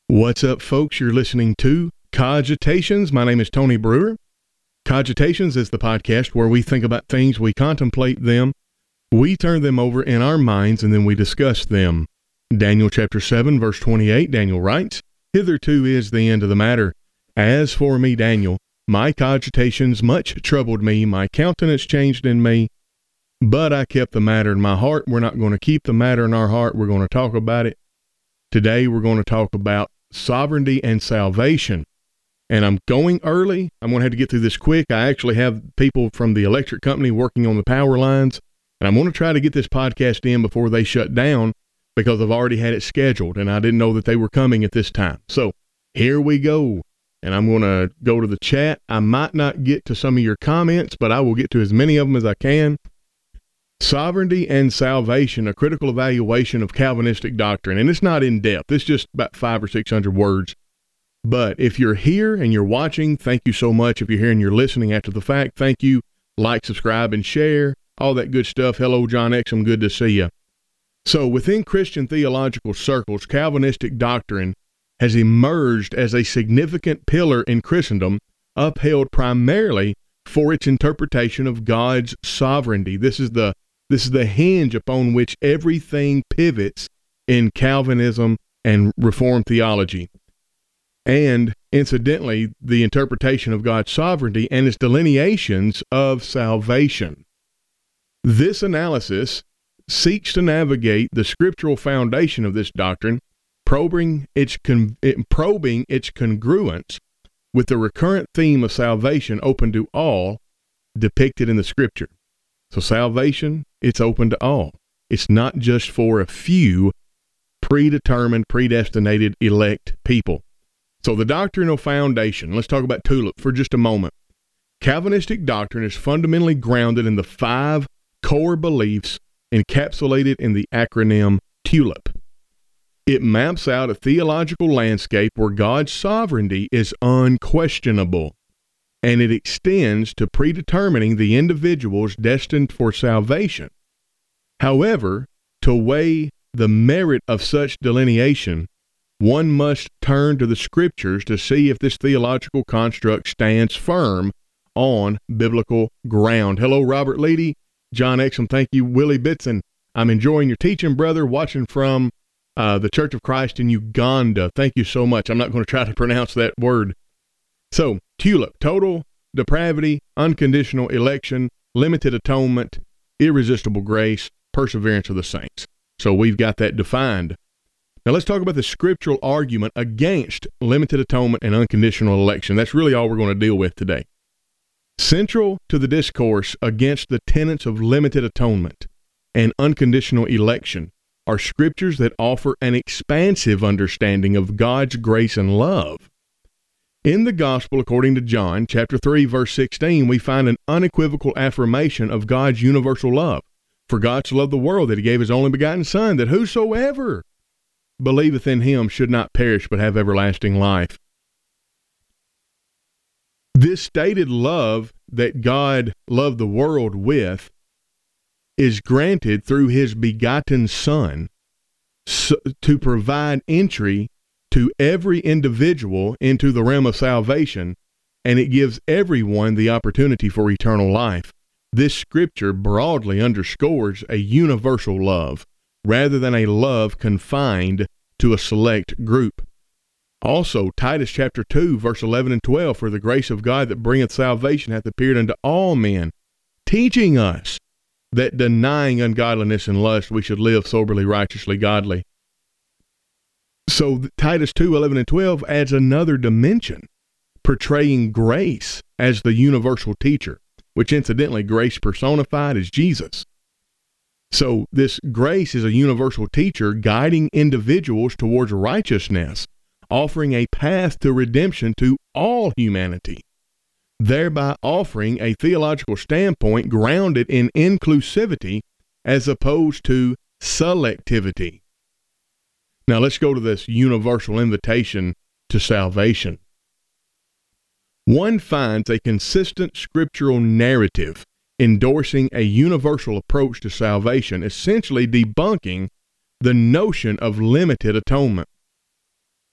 What's up, folks? You're listening to Cogitations. My name is Tony Brewer. Cogitations is the podcast where we think about things, we contemplate them, we turn them over in our minds, and then we discuss them. Daniel chapter 7, verse 28, Daniel writes, "Hitherto is the end of the matter. As for me, Daniel, my cogitations much troubled me, my countenance changed in me, but I kept the matter in my heart." We're not going to keep the matter in our heart. We're going to talk about it. Today, we're going to talk about sovereignty and salvation. And I'm going early. I'm going to have to get through this quick. I actually have people from the electric company working on the power lines, and I'm going to try to get this podcast in before they shut down because I've already had it scheduled, and I didn't know that they were coming at this time. So here we go. And I'm going to go to the chat. I might not get to some of your comments, but I will get to as many of them as I can. Sovereignty and salvation, a critical evaluation of Calvinistic doctrine. And it's not in depth. It's just about 500 or 600 words. But if you're here and you're watching, thank you so much. If you're here and you're listening after the fact, thank you. Like, subscribe, and share. All that good stuff. Hello, John Exum. Good to see you. So within Christian theological circles, Calvinistic doctrine has emerged as a significant pillar in Christendom, upheld primarily for its interpretation of God's sovereignty. This is the hinge upon which everything pivots in Calvinism and Reformed theology. And incidentally, the interpretation of God's sovereignty and its delineations of salvation. This analysis seeks to navigate the scriptural foundation of this doctrine, probing its congruence with the recurrent theme of salvation open to all depicted in the scripture. So salvation, it's open to all. It's not just for a few predetermined, predestinated, elect people. So the doctrinal foundation, let's talk about TULIP for just a moment. Calvinistic doctrine is fundamentally grounded in the 5 core beliefs encapsulated in the acronym TULIP. It maps out a theological landscape where God's sovereignty is unquestionable, and it extends to predetermining the individuals destined for salvation. However, to weigh the merit of such delineation, one must turn to the scriptures to see if this theological construct stands firm on biblical ground. Hello, Robert Leedy, John Exum, thank you, Willie Bitson. I'm enjoying your teaching, brother, watching from the Church of Christ in Uganda. Thank you so much. I'm not going to try to pronounce that word. So, TULIP, total depravity, unconditional election, limited atonement, irresistible grace, perseverance of the saints. So we've got that defined. Now let's talk about the scriptural argument against limited atonement and unconditional election. That's really all we're going to deal with today. Central to the discourse against the tenets of limited atonement and unconditional election are scriptures that offer an expansive understanding of God's grace and love. In the Gospel, according to John, chapter 3, verse 16, we find an unequivocal affirmation of God's universal love. For God so loved the world that he gave his only begotten Son, that whosoever believeth in him should not perish but have everlasting life. This stated love that God loved the world with is granted through his begotten Son to provide entry to every individual into the realm of salvation, and it gives everyone the opportunity for eternal life. This scripture broadly underscores a universal love rather than a love confined to a select group. Also, Titus chapter 2, verse 11 and 12, "For the grace of God that bringeth salvation hath appeared unto all men, teaching us that denying ungodliness and lust, we should live soberly, righteously, godly." So Titus 2, 11 and 12 adds another dimension, portraying grace as the universal teacher, which incidentally, grace personified is Jesus. So this grace is a universal teacher guiding individuals towards righteousness, offering a path to redemption to all humanity, thereby offering a theological standpoint grounded in inclusivity as opposed to selectivity. Now let's go to this universal invitation to salvation. One finds a consistent scriptural narrative endorsing a universal approach to salvation, essentially debunking the notion of limited atonement.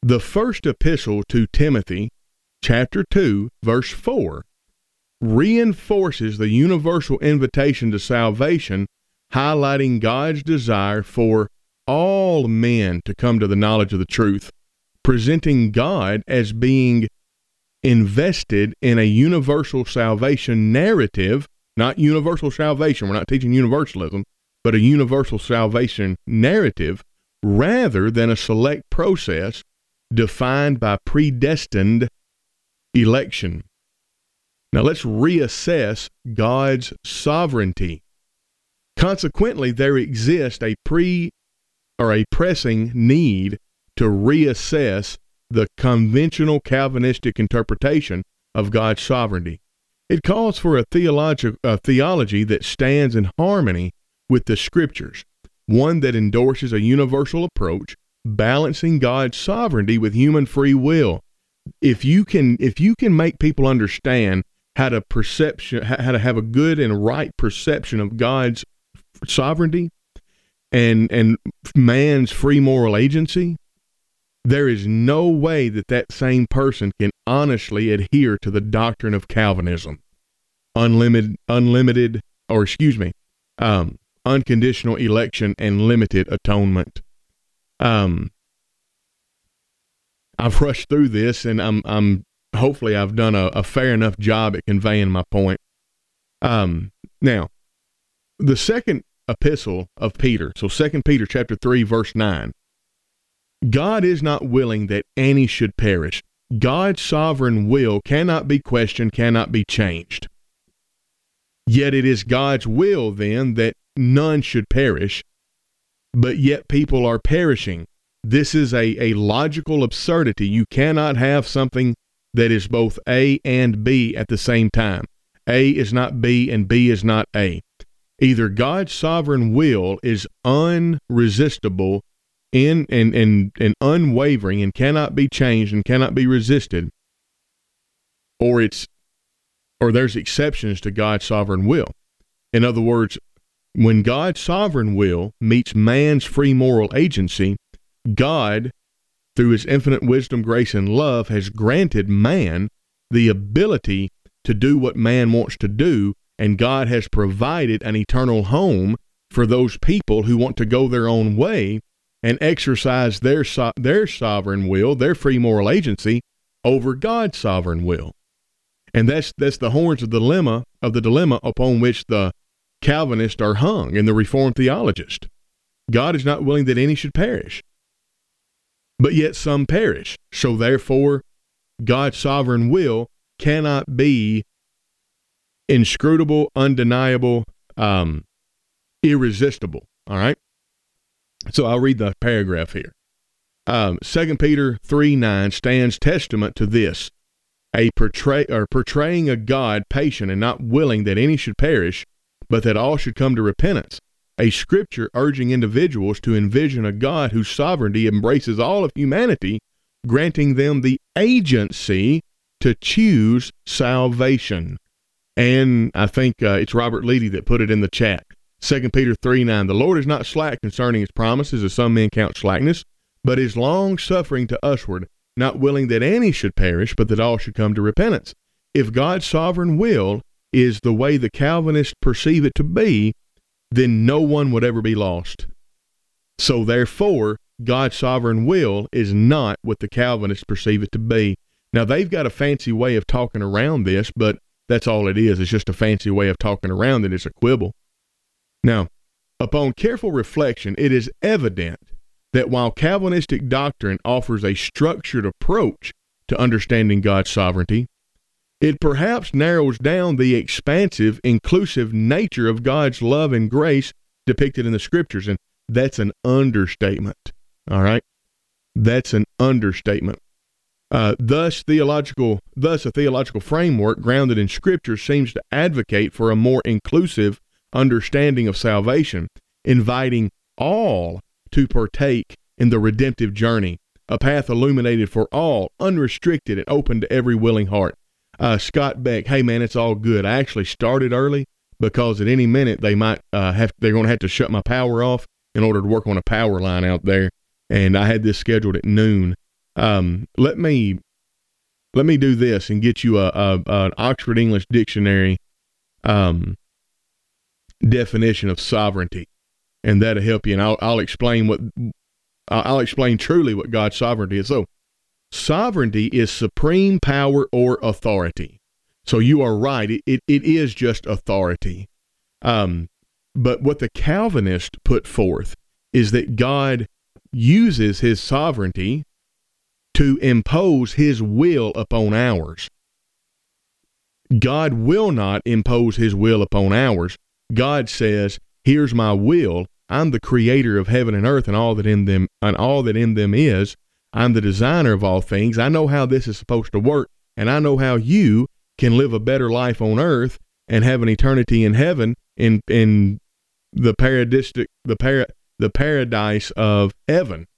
The first epistle to Timothy, chapter 2, verse 4, reinforces the universal invitation to salvation, highlighting God's desire for all men to come to the knowledge of the truth, presenting God as being invested in a universal salvation narrative, not universal salvation. We're not teaching universalism, but a universal salvation narrative rather than a select process defined by predestined election. Now let's reassess God's sovereignty. Consequently, there exists a pressing need to reassess the conventional Calvinistic interpretation of God's sovereignty. It calls for a theology that stands in harmony with the Scriptures, one that endorses a universal approach, balancing God's sovereignty with human free will. If you can make people understand how to have a good and right perception of God's sovereignty and man's free moral agency, there is no way that same person can honestly adhere to the doctrine of Calvinism, unconditional election and limited atonement. I've rushed through this, and I'm hopefully I've done a fair enough job at conveying my point. Now, the second epistle of Peter, so 2 Peter chapter 3, verse 9. God is not willing that any should perish. God's sovereign will cannot be questioned, cannot be changed. Yet it is God's will then that none should perish, but yet people are perishing. This is a logical absurdity. You cannot have something that is both A and B at the same time. A is not B and B is not A. Either God's sovereign will is unresistible and unwavering and cannot be changed and cannot be resisted, or there's exceptions to God's sovereign will. In other words, when God's sovereign will meets man's free moral agency, God, through his infinite wisdom, grace, and love, has granted man the ability to do what man wants to do, and God has provided an eternal home for those people who want to go their own way and exercise their sovereign will, their free moral agency, over God's sovereign will. And that's the horns of the dilemma upon which the Calvinists are hung and the Reformed theologists. God is not willing that any should perish, but yet some perish. So therefore, God's sovereign will cannot be inscrutable, undeniable, irresistible. All right? So I'll read the paragraph here. 2 Peter 3:9 stands testament to this, portraying a God patient and not willing that any should perish, but that all should come to repentance. A scripture urging individuals to envision a God whose sovereignty embraces all of humanity, granting them the agency to choose salvation. And I think it's Robert Leedy that put it in the chat. 2 Peter 3:9, the Lord is not slack concerning his promises, as some men count slackness, but is long-suffering to usward, not willing that any should perish, but that all should come to repentance. If God's sovereign will is the way the Calvinists perceive it to be, then no one would ever be lost. So therefore, God's sovereign will is not what the Calvinists perceive it to be. Now, they've got a fancy way of talking around this, but that's all it is. It's just a fancy way of talking around it. It's a quibble. Now, upon careful reflection, it is evident that while Calvinistic doctrine offers a structured approach to understanding God's sovereignty, it perhaps narrows down the expansive, inclusive nature of God's love and grace depicted in the Scriptures, and that's an understatement. All right? That's an understatement. Thus, a theological framework grounded in Scripture seems to advocate for a more inclusive understanding of salvation, inviting all to partake in the redemptive journey, a path illuminated for all, unrestricted and open to every willing heart. Scott Beck, hey man, it's all good. I actually started early because at any minute they're going to have to shut my power off in order to work on a power line out there, and I had this scheduled at noon. Let me do this and get you an Oxford English Dictionary definition of sovereignty, and that'll help you. And I'll explain truly what God's sovereignty is. So, sovereignty is supreme power or authority. So you are right; it is just authority. But what the Calvinists put forth is that God uses his sovereignty to impose his will upon ours. God will not impose his will upon ours. God says, here's my will. I'm the creator of heaven and earth and all that in them is. I'm the designer of all things. I know how this is supposed to work, and I know how you can live a better life on earth and have an eternity in heaven in the paradise of heaven.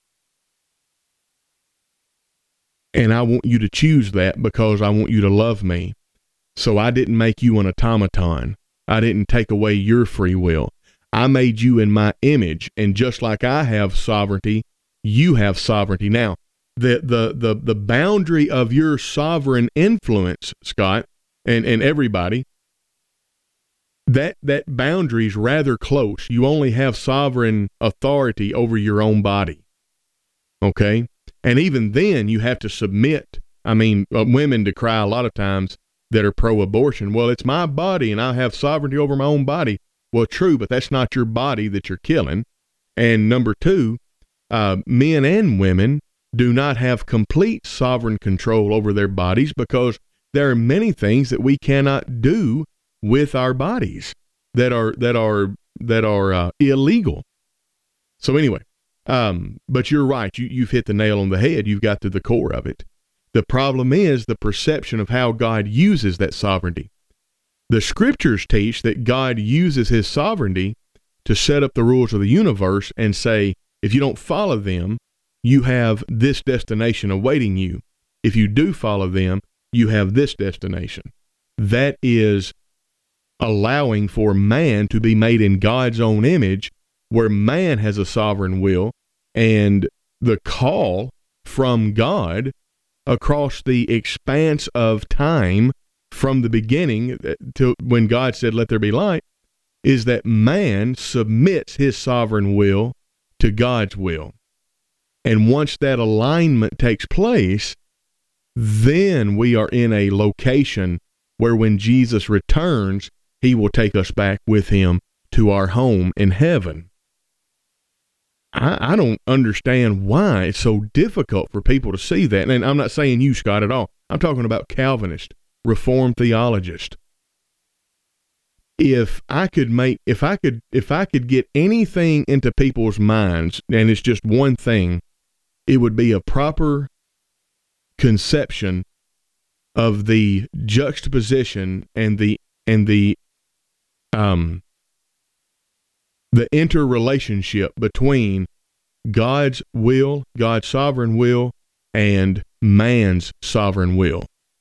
And I want you to choose that because I want you to love me. So I didn't make you an automaton. I didn't take away your free will. I made you in my image, and just like I have sovereignty, you have sovereignty. Now, the boundary of your sovereign influence, Scott, and everybody, that boundary is rather close. You only have sovereign authority over your own body. Okay? And even then, you have to submit. I mean, women decry a lot of times that are pro-abortion. Well, it's my body, and I have sovereignty over my own body. Well, true, but that's not your body that you're killing. And number two, men and women do not have complete sovereign control over their bodies because there are many things that we cannot do with our bodies that are illegal. So anyway, but you're right. You've hit the nail on the head. You've got to the core of it. The problem is the perception of how God uses that sovereignty. The scriptures teach that God uses his sovereignty to set up the rules of the universe and say, if you don't follow them, you have this destination awaiting you. If you do follow them, you have this destination. That is allowing for man to be made in God's own image, where man has a sovereign will, and the call from God across the expanse of time from the beginning to when God said, let there be light, is that man submits his sovereign will to God's will. And once that alignment takes place, then we are in a location where when Jesus returns, he will take us back with him to our home in heaven. I don't understand why it's so difficult for people to see that. And I'm not saying you, Scott, at all. I'm talking about Calvinist, Reformed theologist. If I could get anything into people's minds, and it's just one thing, it would be a proper conception of the juxtaposition and the interrelationship between God's will, God's sovereign will, and man's sovereign will.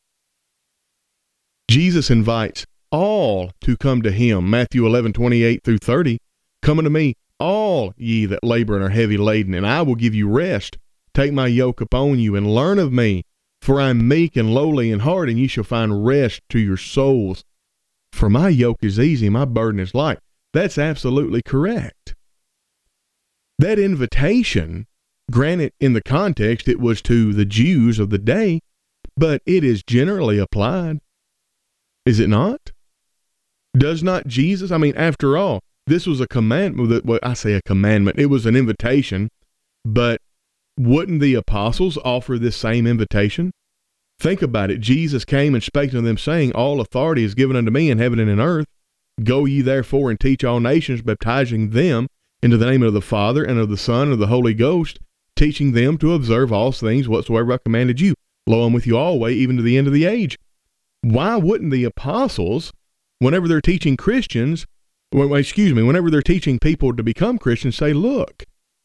Jesus invites all to come to him. Matthew 11:28-30. Come unto me, all ye that labor and are heavy laden, and I will give you rest. Take my yoke upon you and learn of me, for I am meek and lowly in heart, and ye shall find rest to your souls. For my yoke is easy, my burden is light. That's absolutely correct. That invitation, granted in the context it was to the Jews of the day, but it is generally applied. Is it not? Does not Jesus, after all, this was a commandment. Well, I say a commandment. It was an invitation, but wouldn't the apostles offer this same invitation? Think about it. Jesus came and spake to them, saying, all authority is given unto me in heaven and in earth. Go ye therefore and teach all nations, baptizing them into the name of the Father and of the Son and of the Holy Ghost, teaching them to observe all things whatsoever I commanded you. Lo, I'm with you always, even to the end of the age. Why wouldn't the apostles, whenever they're teaching Christians, whenever they're teaching people to become Christians, say, look,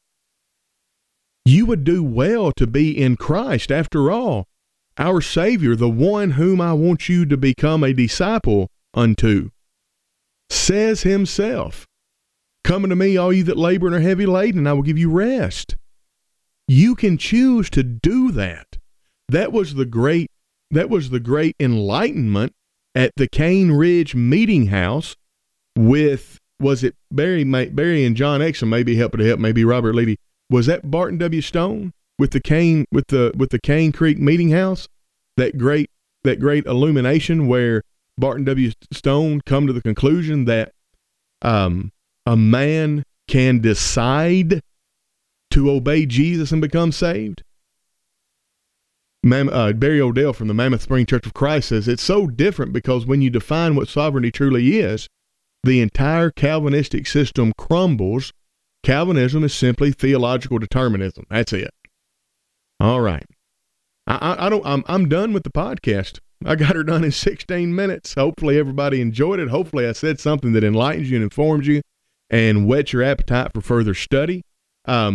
you would do well to be in Christ. After all, our Savior, the one whom I want you to become a disciple unto, says himself, come unto me, all you that labor and are heavy laden, and I will give you rest. You can choose to do that. That was the great enlightenment at the Cane Ridge Meeting House with, was it Barry and John Exum, maybe maybe Robert Leedy. Was that Barton W. Stone with the Cane Creek Meeting House? That great illumination where Barton W. Stone come to the conclusion that a man can decide to obey Jesus and become saved. Barry Odell from the Mammoth Spring Church of Christ says it's so different because when you define what sovereignty truly is, the entire Calvinistic system crumbles. Calvinism is simply theological determinism. That's it. All right. I'm done with the podcast. I got her done in 16 minutes. Hopefully everybody enjoyed it. Hopefully I said something that enlightens you and informs you and whets your appetite for further study. Can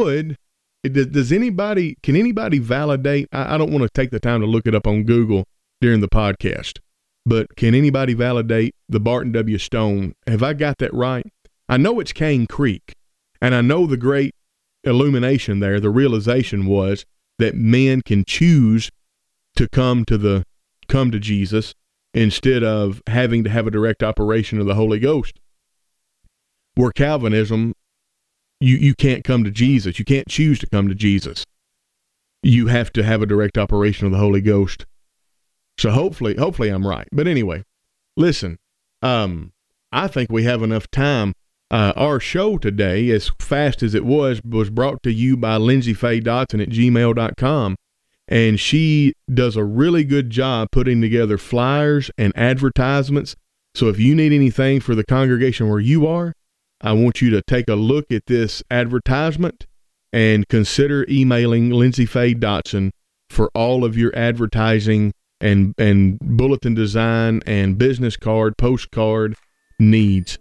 anybody validate? I don't want to take the time to look it up on Google during the podcast, but can anybody validate the Barton W. Stone? Have I got that right? I know it's Cane Creek, and I know the great illumination there, the realization was that men can choose to come to Jesus instead of having to have a direct operation of the Holy Ghost. Where Calvinism, you can't come to Jesus. You can't choose to come to Jesus. You have to have a direct operation of the Holy Ghost. So hopefully I'm right. But anyway, listen, I think we have enough time. Our show today, as fast as it was brought to you by Lindsay Faye Dotson at gmail.com. And she does a really good job putting together flyers and advertisements. So if you need anything for the congregation where you are, I want you to take a look at this advertisement and consider emailing Lindsay Faye Dotson for all of your advertising and bulletin design and business card, postcard needs.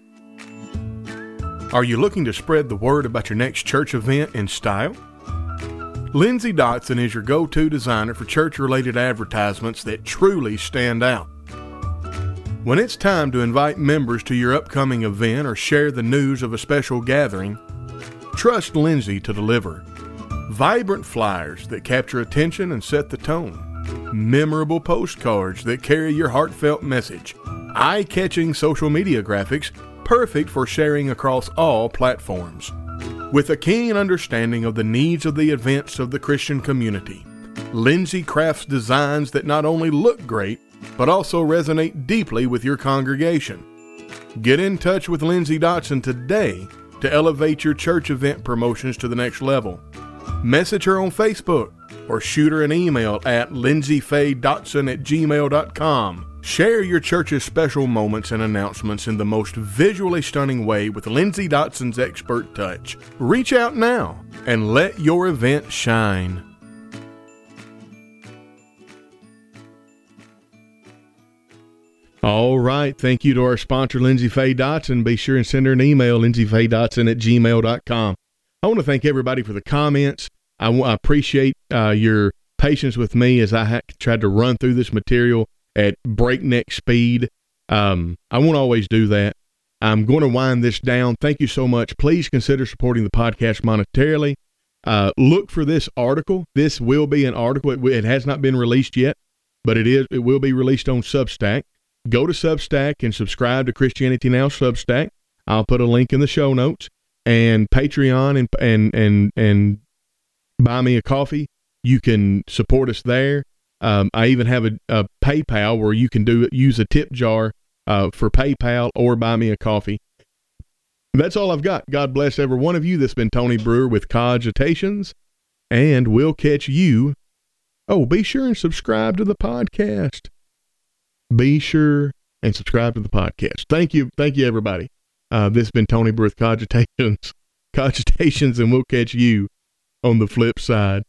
Are you looking to spread the word about your next church event in style? Lindsay Dotson is your go-to designer for church-related advertisements that truly stand out. When it's time to invite members to your upcoming event or share the news of a special gathering, trust Lindsay to deliver. Vibrant flyers that capture attention and set the tone. Memorable postcards that carry your heartfelt message. Eye-catching social media graphics perfect for sharing across all platforms. With a keen understanding of the needs of the events of the Christian community, Lindsay crafts designs that not only look great, but also resonate deeply with your congregation. Get in touch with Lindsay Dotson today to elevate your church event promotions to the next level. Message her on Facebook or shoot her an email at lindsayfaydotson@gmail.com. Share your church's special moments and announcements in the most visually stunning way with Lindsay Dotson's expert touch. Reach out now and let your event shine. All right. Thank you to our sponsor, Lindsay Faye Dotson. Be sure and send her an email, lindsayfaydotson@gmail.com. I want to thank everybody for the comments. I appreciate your patience with me as I tried to run through this material at breakneck speed. I won't always do that. I'm going to wind this down. Thank you so much. Please consider supporting the podcast monetarily. Look for this article. This will be an article. It has not been released yet, but it will be released on Substack. Go to Substack and subscribe to Christianity Now Substack. I'll put a link in the show notes. And Patreon and Buy Me a Coffee. You can support us there. I even have a PayPal where you can use a tip jar for PayPal or Buy Me a Coffee. That's all I've got. God bless every one of you. This has been Tony Brewer with Cogitations, and we'll catch you. Oh, be sure and subscribe to the podcast. Be sure and subscribe to the podcast. Thank you, everybody. This has been Tony Brewer with Cogitations, and we'll catch you on the flip side.